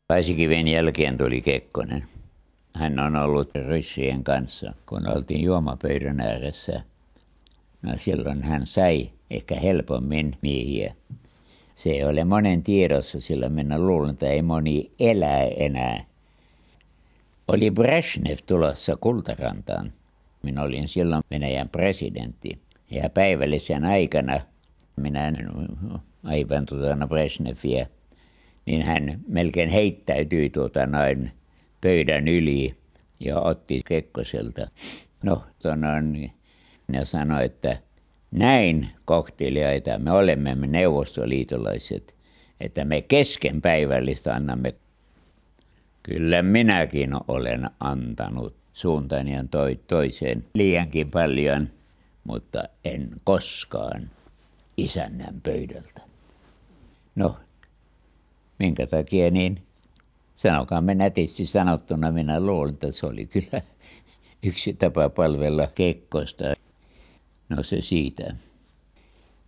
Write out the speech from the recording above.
Paasikiven jälkeen tuli Kekkonen. Hän on ollut ryssien kanssa, kun oltiin juomapöydän ääressä. No silloin hän sai ehkä helpommin miehiä. Se ei ole monen tiedossa, sillä minä luulen, että ei moni elää enää. Oli Brezhnev tulossa Kultarantaan. Minä olin silloin Venäjän presidentti. Ja päivällisen aikana minä aivan Brezhnevia, niin hän melkein heittäytyi pöydän yli ja otti Kekkoselta. Ja sanoi, että näin kohteliaita me olemme neuvostoliitolaiset, että me kesken päivällistä annamme. Kyllä minäkin olen antanut suuntaan ja toiseen liiankin paljon, mutta en koskaan isännän pöydältä. No, minkä takia niin? Sanokaamme nätisti sanottuna, minä luulen, että se oli kyllä yksi tapa palvella Kekkosta. No se siitä.